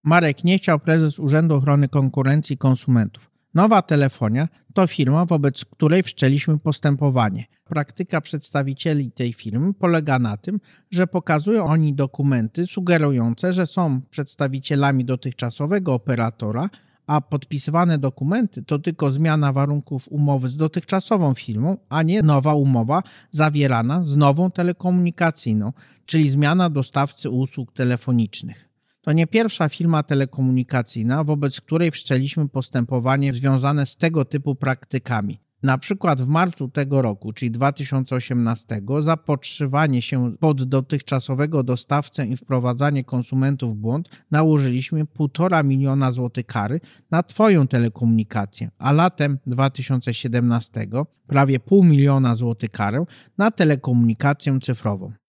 Marek Niechciał, prezes Urzędu Ochrony Konkurencji i Konsumentów. Nowa Telefonia to firma, wobec której wszczęliśmy postępowanie. Praktyka przedstawicieli tej firmy polega na tym, że pokazują oni dokumenty sugerujące, że są przedstawicielami dotychczasowego operatora, a podpisywane dokumenty to tylko zmiana warunków umowy z dotychczasową firmą, a nie nowa umowa zawierana z nową telekomunikacyjną, czyli zmiana dostawcy usług telefonicznych. To nie pierwsza firma telekomunikacyjna, wobec której wszczęliśmy postępowanie związane z tego typu praktykami. Na przykład w marcu tego roku, czyli 2018, za podszywanie się pod dotychczasowego dostawcę i wprowadzanie konsumentów w błąd nałożyliśmy 1,5 miliona złotych kary na Twoją telekomunikację, a latem 2017 prawie 0,5 miliona złotych karę na telekomunikację cyfrową.